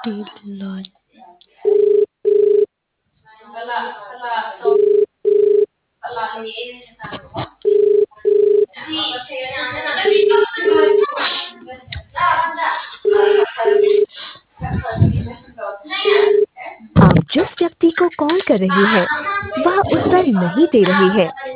Deadline. आप जिस व्यक्ति को कॉल कर रही हैं, वह उत्तर नहीं दे रही है।